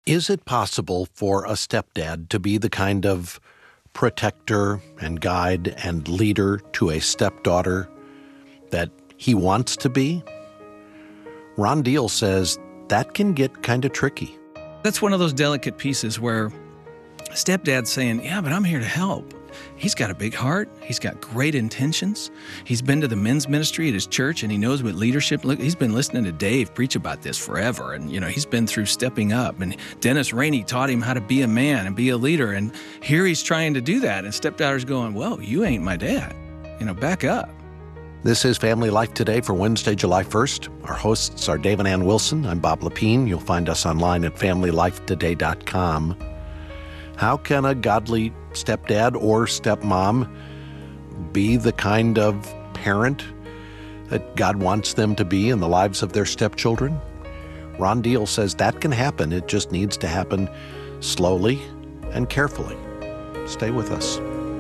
Is it possible for a stepdad to be the kind of protector and guide and leader to a stepdaughter that he wants to be? Ron Deal says that can get kind of tricky. That's one of those delicate pieces where stepdad's saying, yeah, but I'm here to help. He's got a big heart. He's got great intentions. He's been to the men's ministry at his church, and he knows what leadership. Look, he's been listening to Dave preach about this forever, and he's been through stepping up. And Dennis Rainey taught him how to be a man and be a leader. And here he's trying to do that, and stepdaughter's going, "Whoa, you ain't my dad. Back up." This is Family Life Today for Wednesday, July 1st. Our hosts are Dave and Ann Wilson. I'm Bob Lepine. You'll find us online at familylifetoday.com. How can a godly stepdad or stepmom be the kind of parent that God wants them to be in the lives of their stepchildren? Ron Deal says that can happen. It just needs to happen slowly and carefully. Stay with us.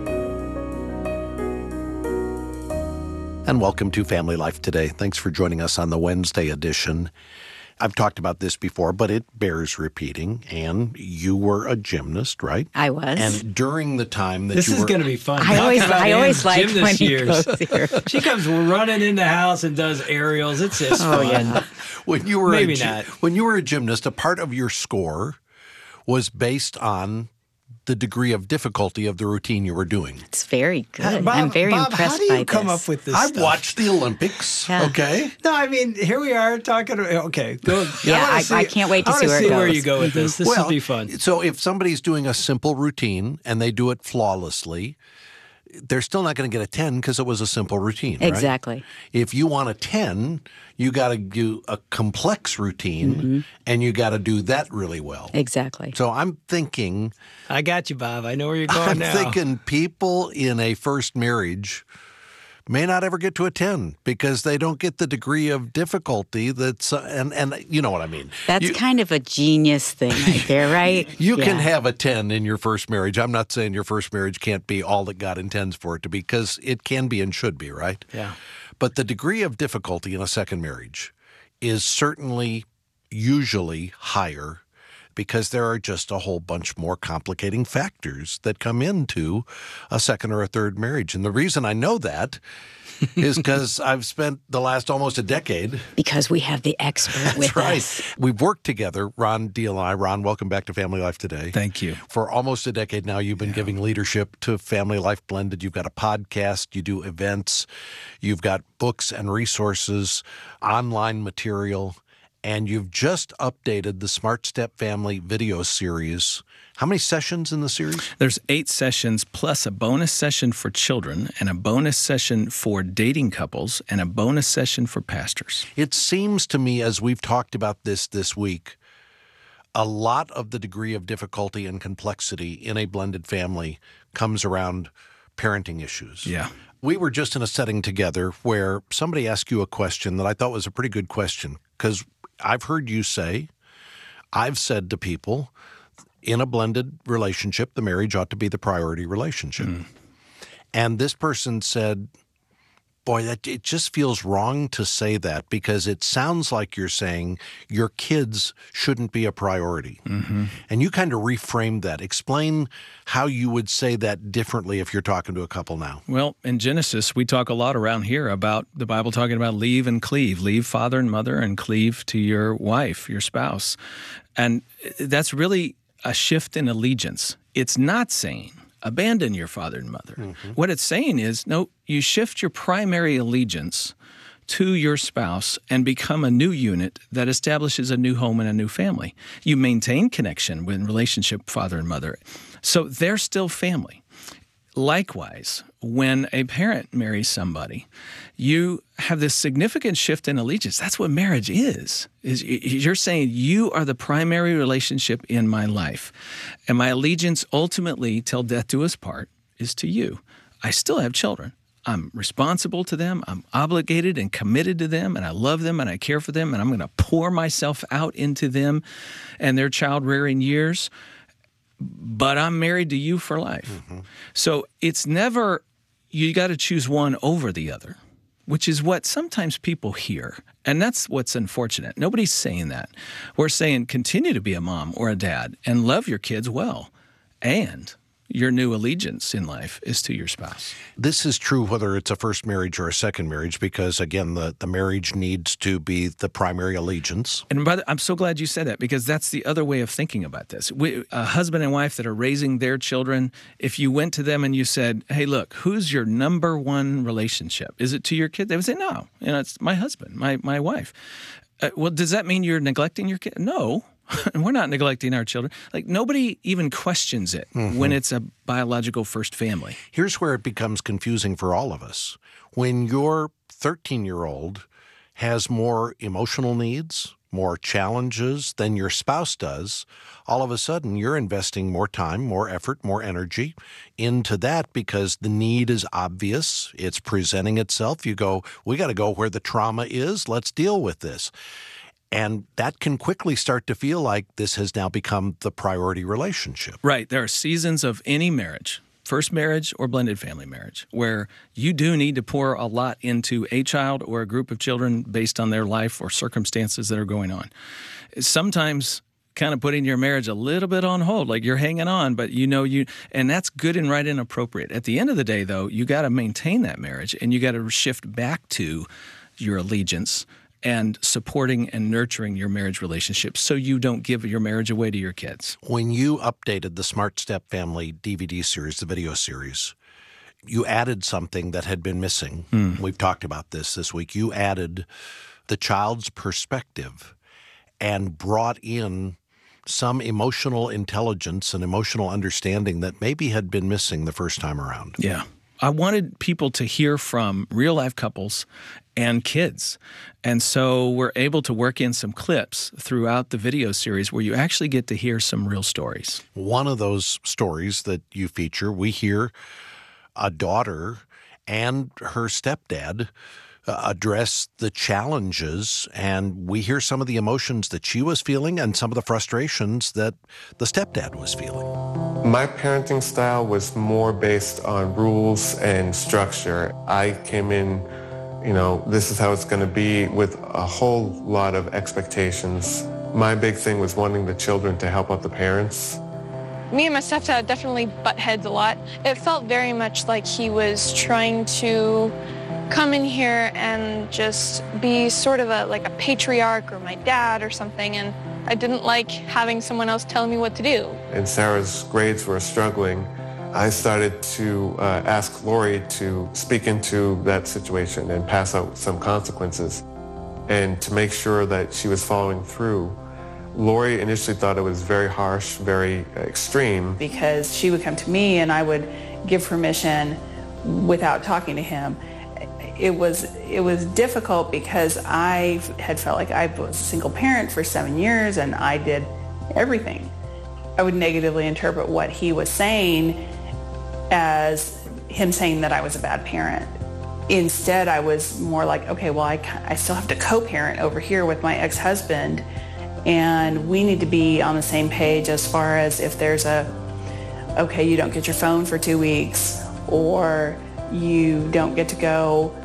And welcome to Family Life Today. Thanks for joining us on the Wednesday edition. I've talked about this before, but it bears repeating. And you were a gymnast, right? I was. And during the time that this you were... is going to be fun. I always like when he goes here. She comes running in the house and does aerials. It's just fun. Yeah. When you were Maybe not. When you were a gymnast, a part of your score was based on the degree of difficulty of the routine you were doing. It's very good. Bob, I'm very Bob, impressed how do you by this. come up with this I've stuff? watched the Olympics, Yeah. okay? No, I mean, here we are talking. Okay, go. Yeah, I can't wait to see where it where goes. you go with this. This will be fun. So if somebody's doing a simple routine and they do it flawlessly, they're still not going to get a 10 because it was a simple routine, right? Exactly. If you want a 10, you got to do a complex routine, and you got to do that really well. Exactly. So I'm thinking... I got you, Bob. I know where you're going I'm now. thinking people in a first marriage may not ever get to a 10 because they don't get the degree of difficulty that's, and you know what I mean. That's kind of a genius thing right there, right? You can have a 10 in your first marriage. I'm not saying your first marriage can't be all that God intends for it to be, because it can be and should be, right? Yeah. But the degree of difficulty in a second marriage is certainly usually higher, because there are just a whole bunch more complicating factors that come into a second or a third marriage. And the reason I know that is because I've spent the last almost a decade. Because we have the expert with us. We've worked together, Ron Deal and I. Ron, welcome back to Family Life Today. Thank you. For almost a decade now, you've been giving leadership to Family Life Blended. You've got a podcast, you do events, you've got books and resources, online material, and you've just updated the Smart Step Family video series. How many sessions in the series? There's 8 sessions plus a bonus session for children and a bonus session for dating couples and a bonus session for pastors. It seems to me, as we've talked about this week, a lot of the degree of difficulty and complexity in a blended family comes around parenting issues. Yeah. We were just in a setting together where somebody asked you a question that I thought was a pretty good question, because I've heard you say, I've said to people, in a blended relationship, the marriage ought to be the priority relationship. And this person said, boy, it just feels wrong to say that, because it sounds like you're saying your kids shouldn't be a priority. And you kind of reframed that. Explain how you would say that differently if you're talking to a couple now. Well, in Genesis, we talk a lot around here about the Bible talking about leave and cleave. Leave father and mother and cleave to your wife, your spouse. And that's really a shift in allegiance. It's not saying abandon your father and mother. What it's saying is, no, you shift your primary allegiance to your spouse and become a new unit that establishes a new home and a new family. You maintain connection with relationship father and mother. So they're still family. Likewise, when a parent marries somebody, you have this significant shift in allegiance. That's what marriage is you're saying you are the primary relationship in my life, and my allegiance ultimately, till death do us part, is to you. I still have children. I'm responsible to them. I'm obligated and committed to them, and I love them and I care for them, and I'm going to pour myself out into them and their child-rearing years. But I'm married to you for life. So it's never, you got to choose one over the other. which is what sometimes people hear. And that's what's unfortunate. Nobody's saying that. We're saying continue to be a mom or a dad and love your kids well. And your new allegiance in life is to your spouse. This is true whether it's a first marriage or a second marriage, because, again, the marriage needs to be the primary allegiance. And brother, I'm so glad you said that, because that's the other way of thinking about this. A husband and wife that are raising their children, if you went to them and you said, hey, look, who's your number one relationship? Is it to your kid? They would say, no, it's my husband, my wife. Well, does that mean you're neglecting your kid? No. And we're not neglecting our children. Like, nobody even questions it when it's a biological first family. Here's where it becomes confusing for all of us. When your 13-year-old has more emotional needs, more challenges than your spouse does, all of a sudden you're investing more time, more effort, more energy into that because the need is obvious. It's presenting itself. You go, we got to go where the trauma is. Let's deal with this. And that can quickly start to feel like this has now become the priority relationship. Right. There are seasons of any marriage, first marriage or blended family marriage, where you do need to pour a lot into a child or a group of children based on their life or circumstances that are going on. Sometimes kind of putting your marriage a little bit on hold, like you're hanging on, but and that's good and right and appropriate. At the end of the day, though, you got to maintain that marriage and you got to shift back to your allegiance and supporting and nurturing your marriage relationship so you don't give your marriage away to your kids. When you updated the Smart Step Family DVD series, the video series, you added something that had been missing. We've talked about this week. You added the child's perspective and brought in some emotional intelligence and emotional understanding that maybe had been missing the first time around. Yeah. I wanted people to hear from real-life couples and kids. And so we're able to work in some clips throughout the video series where you actually get to hear some real stories. One of those stories that you feature, we hear a daughter and her stepdad address the challenges, and we hear some of the emotions that she was feeling and some of the frustrations that the stepdad was feeling. My parenting style was more based on rules and structure. I came in, this is how it's going to be, with a whole lot of expectations. My big thing was wanting the children to help out the parents. Me and my stepdad definitely butt heads a lot. It felt very much like he was trying to come in here and just be sort of like a patriarch or my dad or something, and I didn't like having someone else telling me what to do. And Sarah's grades were struggling. I started to ask Lori to speak into that situation and pass out some consequences. And to make sure that she was following through, Lori initially thought it was very harsh, very extreme. Because she would come to me and I would give permission without talking to him. It was difficult because I had felt like I was a single parent for 7 years and I did everything. I would negatively interpret what he was saying as him saying that I was a bad parent. Instead, I was more like, okay, well, I still have to co-parent over here with my ex-husband, and we need to be on the same page as far as if there's okay, you don't get your phone for 2 weeks, or you don't get to go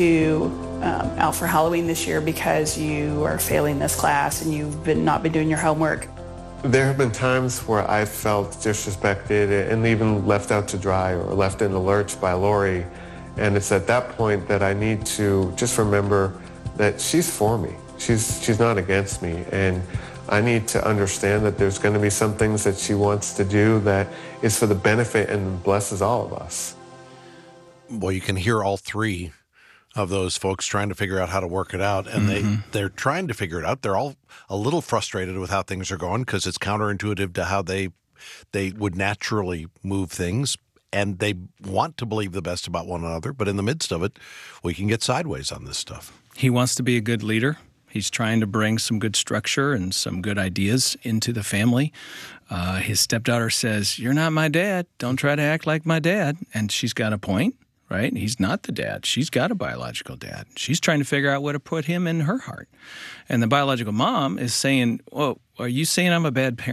out for Halloween this year because you are failing this class and you've not been doing your homework. There have been times where I felt disrespected and even left out to dry or left in the lurch by Lori. And it's at that point that I need to just remember that she's for me. She's not against me. And I need to understand that there's going to be some things that she wants to do that is for the benefit and blesses all of us. Well, you can hear all three of those folks trying to figure out how to work it out, and they're trying to figure it out. They're all a little frustrated with how things are going because it's counterintuitive to how they would naturally move things, and they want to believe the best about one another, but in the midst of it, we can get sideways on this stuff. He wants to be a good leader. He's trying to bring some good structure and some good ideas into the family. His stepdaughter says, "You're not my dad. Don't try to act like my dad." And she's got a point. Right? He's not the dad. She's got a biological dad. She's trying to figure out what to put him in her heart. And the biological mom is saying, "Well, are you saying I'm a bad parent?"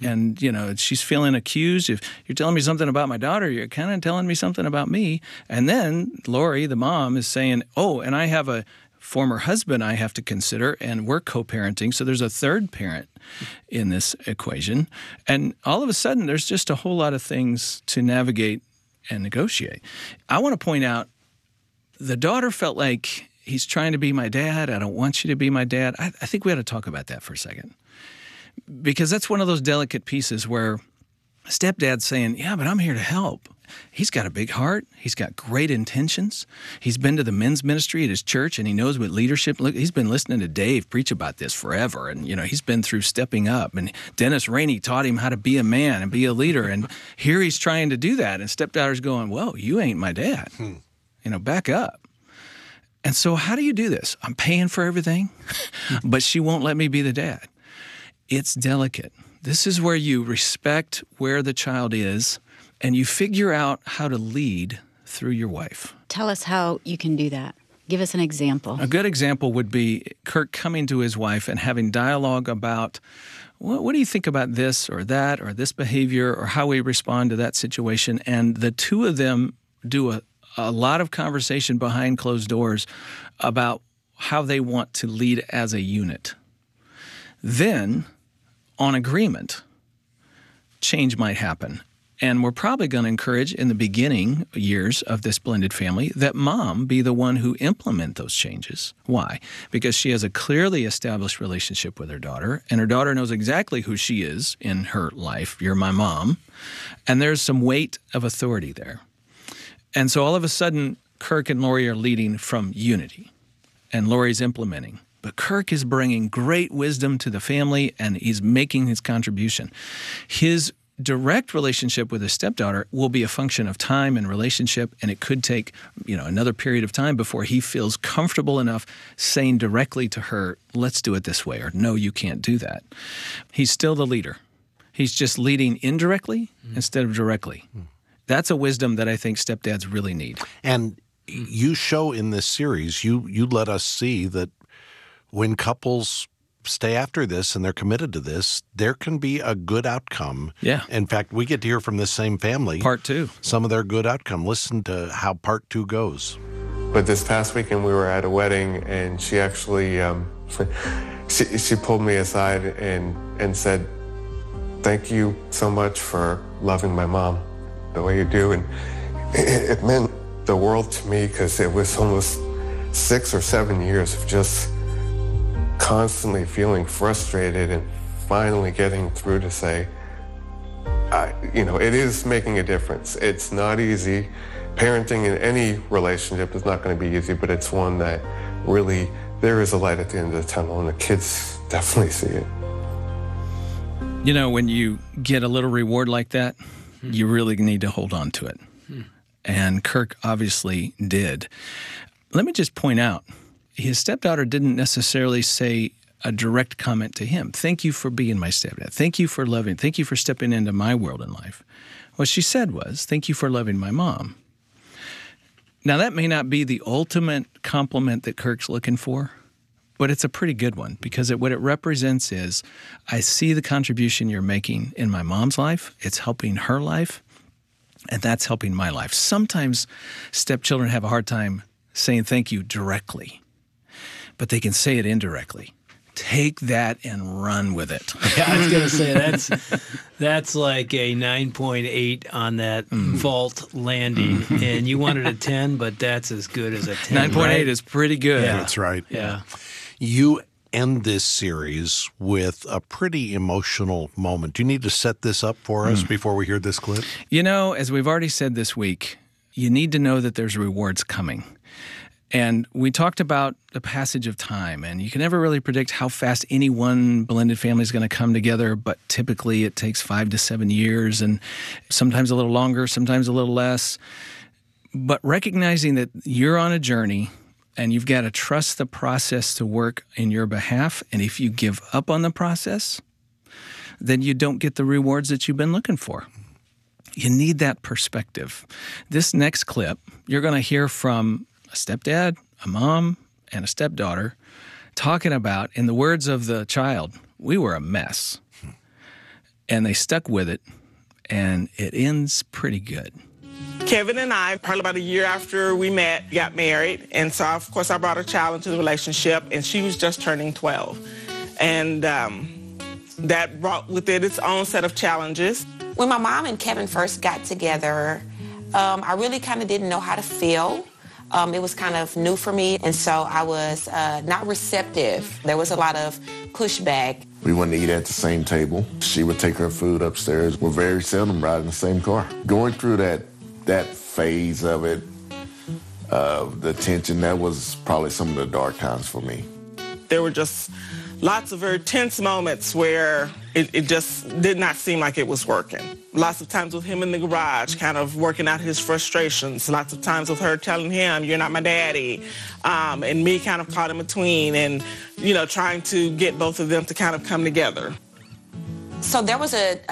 And, she's feeling accused. If you're telling me something about my daughter, you're kind of telling me something about me. And then Lori, the mom, is saying, oh, and I have a former husband I have to consider, and we're co-parenting. So there's a third parent in this equation. And all of a sudden, there's just a whole lot of things to navigate and negotiate. I want to point out the daughter felt like he's trying to be my dad. I don't want you to be my dad. I think we ought to talk about that for a second. Because that's one of those delicate pieces where stepdad's saying, yeah, but I'm here to help. He's got a big heart. He's got great intentions. He's been to the men's ministry at his church, and he knows what leadership. Look, he's been listening to Dave preach about this forever, and he's been through stepping up. And Dennis Rainey taught him how to be a man and be a leader. And here he's trying to do that, and stepdaughter's going, "Whoa, you ain't my dad. Back up." And so, how do you do this? I'm paying for everything, but she won't let me be the dad. It's delicate. This is where you respect where the child is, and you figure out how to lead through your wife. Tell us how you can do that. Give us an example. A good example would be Kirk coming to his wife and having dialogue about, what do you think about this or that or this behavior or how we respond to that situation? And the two of them do a lot of conversation behind closed doors about how they want to lead as a unit. Then, on agreement, change might happen. And we're probably going to encourage in the beginning years of this blended family that mom be the one who implement those changes. Why? Because she has a clearly established relationship with her daughter, and her daughter knows exactly who she is in her life. You're my mom. And there's some weight of authority there. And so all of a sudden, Kirk and Lori are leading from unity, and Lori's implementing. But Kirk is bringing great wisdom to the family, and he's making his contribution. His direct relationship with his stepdaughter will be a function of time and relationship, and it could take, another period of time before he feels comfortable enough saying directly to her, let's do it this way, or no, you can't do that. He's still the leader. He's just leading indirectly instead of directly. That's a wisdom that I think stepdads really need. And you show in this series, you let us see that when couples stay after this and they're committed to this, there can be a good outcome. Yeah. In fact, we get to hear from this same family. Part 2. Some of their good outcome. Listen to how part 2 goes. But this past weekend we were at a wedding, and she actually, she pulled me aside and said, "Thank you so much for loving my mom the way you do." And it meant the world to me, because it was almost 6 or 7 years of just constantly feeling frustrated, and finally getting through to say, it is making a difference. It's not easy. Parenting in any relationship is not going to be easy, but it's one that really, there is a light at the end of the tunnel, and the kids definitely see it. When you get a little reward like that, you really need to hold on to it. And Kirk obviously did. Let me just point out, his stepdaughter didn't necessarily say a direct comment to him. Thank you for being my stepdad. Thank you for loving. Thank you for stepping into my world in life. What she said was, thank you for loving my mom. Now, that may not be the ultimate compliment that Kirk's looking for, but it's a pretty good one, because what it represents is, I see the contribution you're making in my mom's life. It's helping her life, and that's helping my life. Sometimes stepchildren have a hard time saying thank you directly, but they can say it indirectly. Take that and run with it. Yeah, I was going to say that's like a 9.8 on that vault landing, and you wanted a 10, but that's as good as a 10. 9.8 right? is pretty good. Yeah. That's right. Yeah. You end this series with a pretty emotional moment. Do you need to set this up for us before we hear this clip? As we've already said this week, you need to know that there's rewards coming. And we talked about the passage of time, and you can never really predict how fast any one blended family is going to come together, but typically it takes 5 to 7 years, and sometimes a little longer, sometimes a little less. But recognizing that you're on a journey, and you've got to trust the process to work in your behalf, and if you give up on the process, then you don't get the rewards that you've been looking for. You need that perspective. This next clip, you're going to hear from a stepdad, a mom, and a stepdaughter talking about, in the words of the child, we were a mess. and they stuck with it, and it ends pretty good. Kevin and I, probably about a year after we met, got married. And so, of course, I brought a child into the relationship, and she was just turning 12. And that brought with it its own set of challenges. When my mom and Kevin first got together, I really kind of didn't know how to feel. It was kind of new for me, and so I was not receptive. There was a lot of pushback. We wouldn't eat at the same table. She would take her food upstairs. We're very seldom riding the same car. Going through that phase of it, the tension, that was probably some of the dark times for me. There were just lots of very tense moments where it just did not seem like it was working. Lots of times with him in the garage, kind of working out his frustrations. Lots of times with her telling him, "You're not my daddy," and me kind of caught in between and, trying to get both of them to kind of come together. So there was a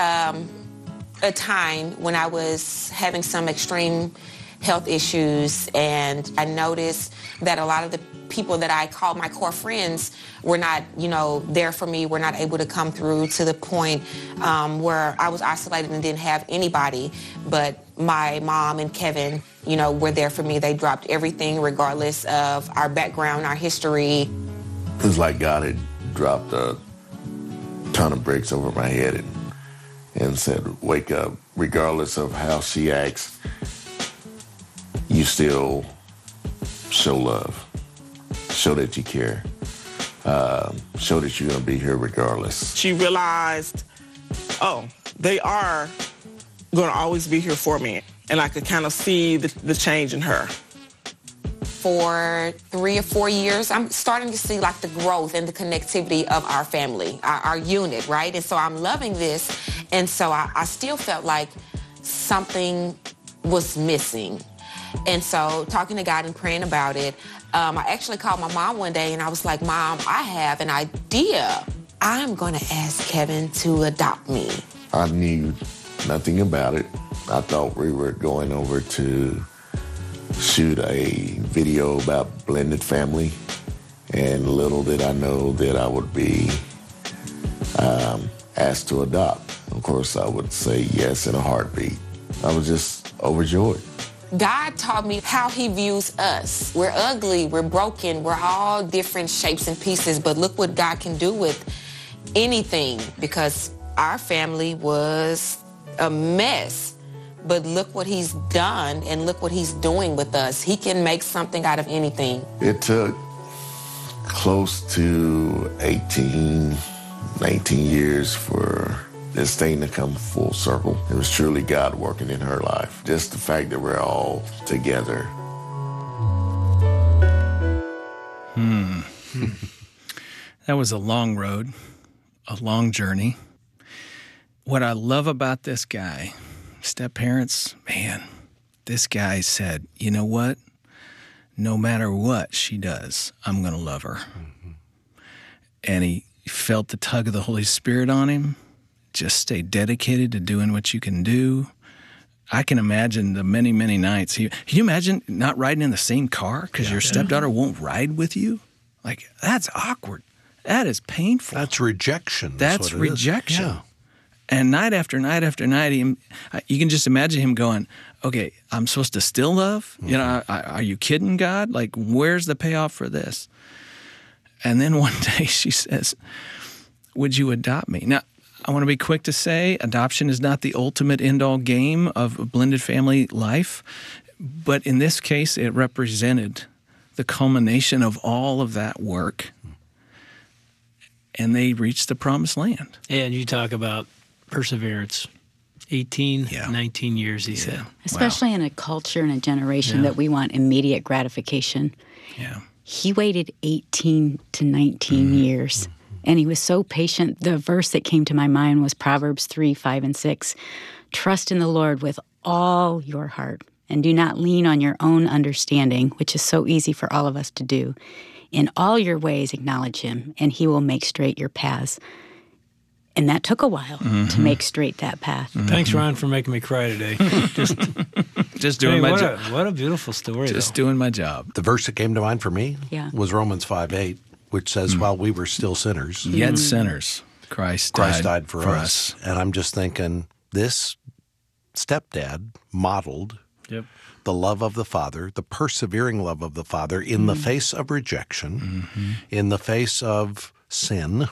time when I was having some extreme health issues, and I noticed that a lot of the people that I called my core friends were not, there for me, were not able to come through, to the point where I was isolated and didn't have anybody. But my mom and Kevin, were there for me. They dropped everything regardless of our background, our history. It was like God had dropped a ton of bricks over my head and said, wake up. Regardless of how she acts, you still show love. Show that you care. Show that you're going to be here regardless. She realized, they are going to always be here for me. And I could kind of see the change in her. For 3 or 4 years, I'm starting to see like the growth and the connectivity of our family, our unit, right? And so I'm loving this. And so I still felt like something was missing. And so talking to God and praying about it, I actually called my mom one day and I was like, "Mom, I have an idea. I'm going to ask Kevin to adopt me." I knew nothing about it. I thought we were going over to shoot a video about blended family, and little did I know that I would be asked to adopt. Of course, I would say yes in a heartbeat. I was just overjoyed. God taught me how he views us. We're ugly, we're broken, we're all different shapes and pieces, but look what God can do with anything, because our family was a mess. But look what he's done and look what he's doing with us. He can make something out of anything. It took close to 18, 19 years for this thing to come full circle. It was truly God working in her life. Just the fact that we're all together. That was a long road, a long journey. What I love about this guy, step parents, man, this guy said, "You know what? No matter what she does, I'm going to love her." Mm-hmm. And he felt the tug of the Holy Spirit on him. Just stay dedicated to doing what you can do. I can imagine the many, many nights. Can you imagine not riding in the same car because your stepdaughter won't ride with you? Like, that's awkward. That is painful. That's rejection. That's rejection. Yeah. And night after night after night, you can just imagine him going, "Okay, I'm supposed to still love? Mm-hmm. Are you kidding, God? Like, where's the payoff for this?" And then one day she says, "Would you adopt me?" Now, I want to be quick to say adoption is not the ultimate end-all game of a blended family life, but in this case, it represented the culmination of all of that work, and they reached the promised land. And you talk about perseverance. 19 years, he said. Especially in a culture and a generation that we want immediate gratification. Yeah. He waited 18 to 19 years. And he was so patient. The verse that came to my mind was Proverbs 3, 5, and 6. "Trust in the Lord with all your heart, and do not lean on your own understanding," which is so easy for all of us to do. "In all your ways acknowledge him, and he will make straight your paths." And that took a while to make straight that path. Thanks, Ron, for making me cry today. Just doing my job. What a beautiful story, Just doing my job. The verse that came to mind for me was Romans 5:8, which says, "While we were still sinners, yet sinners." Christ died for us. And I'm just thinking, this stepdad modeled the love of the Father, the persevering love of the Father in the face of rejection, in the face of sin,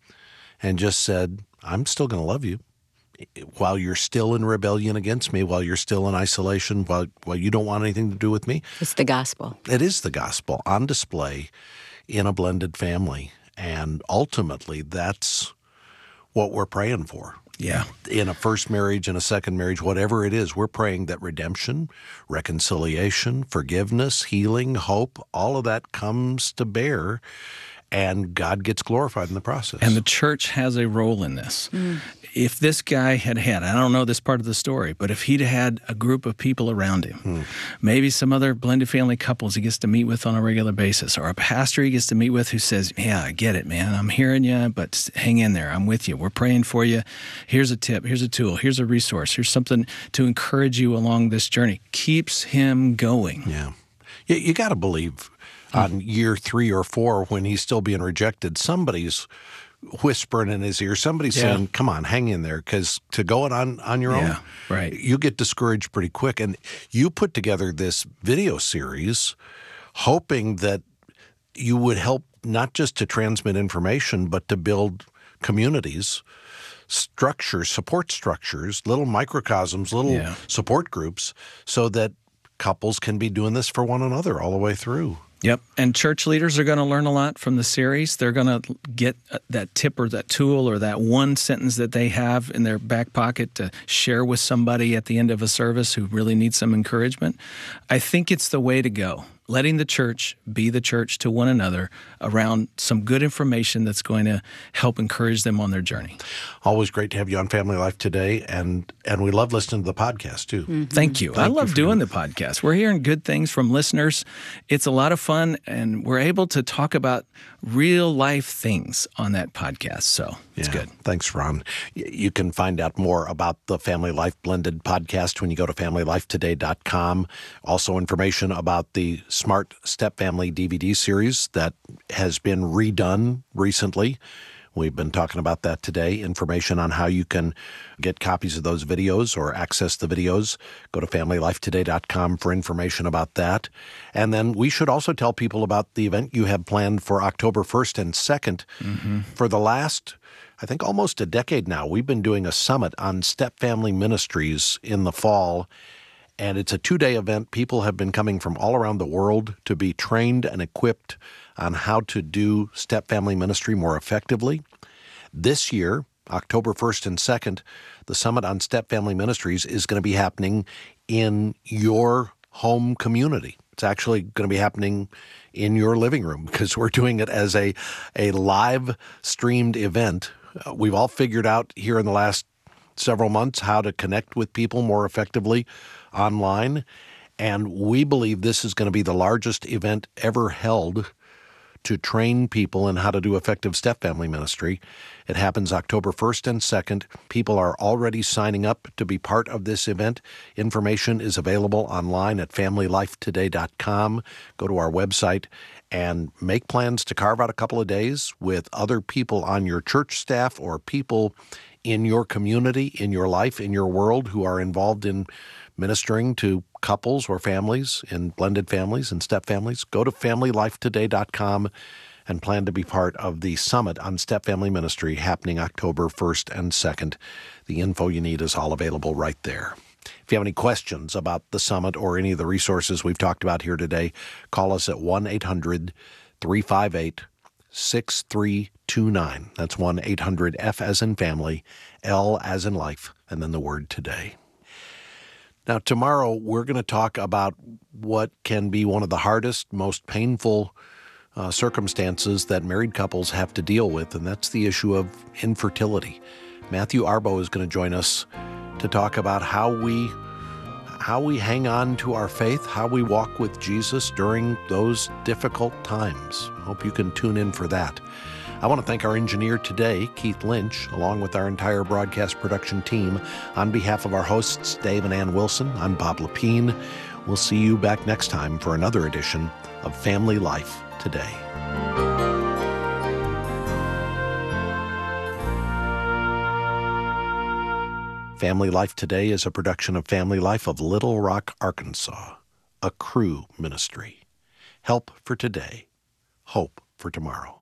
and just said, I'm still going to love you while you're still in rebellion against me, while you're still in isolation, while you don't want anything to do with me. It's the gospel. It is the gospel on display in a blended family. And ultimately, that's what we're praying for. Yeah. In a first marriage, in a second marriage, whatever it is, we're praying that redemption, reconciliation, forgiveness, healing, hope, all of that comes to bear, and God gets glorified in the process. And the church has a role in this. If this guy had, I don't know this part of the story, but if he'd had a group of people around him, maybe some other blended family couples he gets to meet with on a regular basis, or a pastor he gets to meet with who says, yeah, I get it, man. I'm hearing you, but hang in there. I'm with you. We're praying for you. Here's a tip. Here's a tool. Here's a resource. Here's something to encourage you along this journey. Keeps him going. Yeah. You got to believe on year 3 or 4 when he's still being rejected, somebody's whispering in his ear. Somebody's saying, come on, hang in there, because to go it on your own, right, you get discouraged pretty quick. And you put together this video series hoping that you would help not just to transmit information, but to build communities, structures, support structures, little microcosms, little support groups, so that couples can be doing this for one another all the way through. Yep. And church leaders are going to learn a lot from the series. They're going to get that tip or that tool or that one sentence that they have in their back pocket to share with somebody at the end of a service who really needs some encouragement. I think it's the way to go. Letting the church be the church to one another around some good information that's going to help encourage them on their journey. Always great to have you on Family Life Today, and we love listening to the podcast, too. Thank you. I love doing the podcast. We're hearing good things from listeners. It's a lot of fun, and we're able to talk about real-life things on that podcast, so it's good. Thanks, Ron. You can find out more about the Family Life Blended podcast when you go to FamilyLifeToday.com. Also information about the Smart Step Family DVD series that has been redone recently. We've been talking about that today. Information on how you can get copies of those videos or access the videos. Go to FamilyLifeToday.com for information about that. And then we should also tell people about the event you have planned for October 1st and 2nd. For the last, I think, almost a decade now, we've been doing a summit on Step Family Ministries in the fall. And it's a 2-day event. People have been coming from all around the world to be trained and equipped on how to do step family ministry more effectively. This year, October 1st and 2nd, the Summit on Step Family Ministries is going to be happening in your home community. It's actually going to be happening in your living room because we're doing it as a live streamed event. We've all figured out here in the last several months how to connect with people more effectively online, and we believe this is going to be the largest event ever held to train people in how to do effective step family ministry. It happens October 1st and 2nd. People are already signing up to be part of this event. Information is available online at FamilyLifeToday.com. Go to our website and make plans to carve out a couple of days with other people on your church staff or people in your community, in your life, in your world who are involved in ministering to couples or families, in blended families and step families. Go to FamilyLifeToday.com and plan to be part of the Summit on Step Family Ministry happening October 1st and 2nd. The info you need is all available right there. If you have any questions about the Summit or any of the resources we've talked about here today, call us at 1-800-358-6329. That's 1-800-F as in family, L as in life, and then the word today. Now, tomorrow we're going to talk about what can be one of the hardest, most painful circumstances that married couples have to deal with, and that's the issue of infertility. Matthew Arbo is going to join us to talk about how we hang on to our faith, how we walk with Jesus during those difficult times. I hope you can tune in for that. I want to thank our engineer today, Keith Lynch, along with our entire broadcast production team. On behalf of our hosts, Dave and Ann Wilson, I'm Bob Lepine. We'll see you back next time for another edition of Family Life Today. Family Life Today is a production of Family Life of Little Rock, Arkansas, a Cru ministry. Help for today, hope for tomorrow.